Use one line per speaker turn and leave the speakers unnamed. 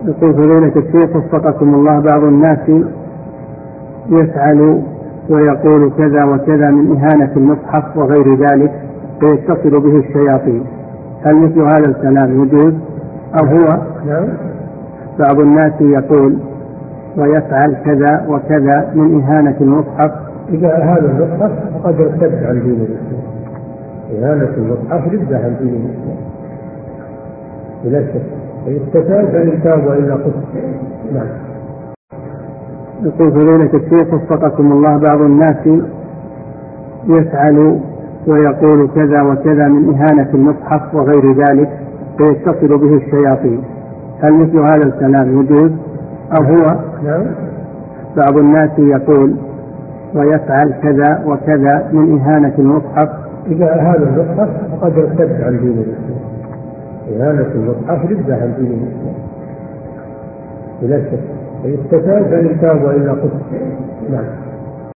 يقول فضيلة الشيخ وفقكم الله، بعض الناس يفعل ويقول كذا وكذا من إهانة المصحف وغير ذلك فيتصل به الشياطين، هل مثل هذا الكلام يجوز أو هو؟ بعض الناس يقول ويفعل كذا وكذا من إهانة المصحف.
إذا أهان المصحف فقد ارتد عن دين الإسلام. إهانة المصحف ردة عن دين الإسلام بلا شك، فيستتاب فإن تاب وإلا قتل. نعم.
يقول فضيلة الشيخ وفقكم الله، بعض الناس يفعل ويقول كذا وكذا من إهانة المصحف وغير ذلك فيتصل به الشياطين، هل مثل هذا الكلام يجوز أو هو؟ بعض الناس يقول ويفعل كذا وكذا من إهانة المصحف.
إذا أهان المصحف فقد ارتد عن دين الإسلام. إهانة المصحف ردة عن دين الإسلام بلا شك، فيستتاب فإن تاب وإلا قتل. نعم.